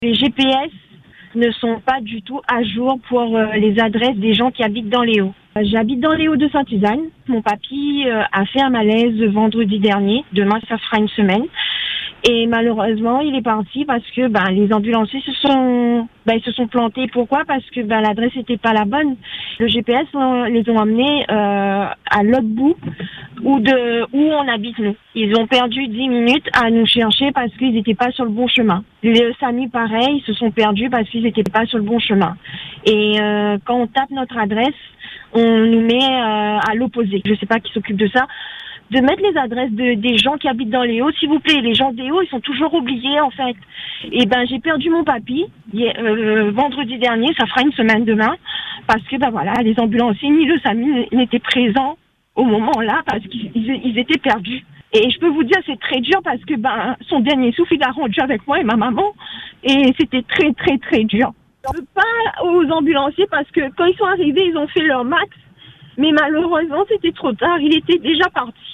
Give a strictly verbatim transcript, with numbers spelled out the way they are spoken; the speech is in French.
Les G P S ne sont pas du tout à jour pour euh, les adresses des gens qui habitent dans les Hauts. Euh, J'habite dans les Hauts de Sainte-Suzanne. Mon papy euh, a fait un malaise vendredi dernier. Demain, ça fera une semaine. Et malheureusement, il est parti parce que ben, les ambulanciers se sont, ben, ils se sont plantés. Pourquoi? Parce que ben, l'adresse n'était pas la bonne. Le G P S on, les ont amenés euh, à l'autre bout où, de, où on habite nous. Ils ont perdu dix minutes à nous chercher parce qu'ils n'étaient pas sur le bon chemin. Les SAMU, pareil, ils se sont perdus parce qu'ils n'étaient pas sur le bon chemin. Et euh, quand on tape notre adresse, on nous met euh, à l'opposé. Je ne sais pas qui s'occupe de ça. De mettre les adresses de, des gens qui habitent dans les Hauts, s'il vous plaît. Les gens des Hauts, ils sont toujours oubliés, en fait. Et ben, j'ai perdu mon papy euh, vendredi dernier, ça fera une semaine demain, parce que ben voilà, les ambulanciers ni le SAMU n'étaient présents au moment-là parce qu'ils ils étaient perdus. Et je peux vous dire, c'est très dur parce que ben son dernier souffle, il a rendu avec moi et ma maman, et c'était très très très dur. Je veux pas aux ambulanciers parce que quand ils sont arrivés, ils ont fait leur max. Mais malheureusement, c'était trop tard. Il était déjà parti.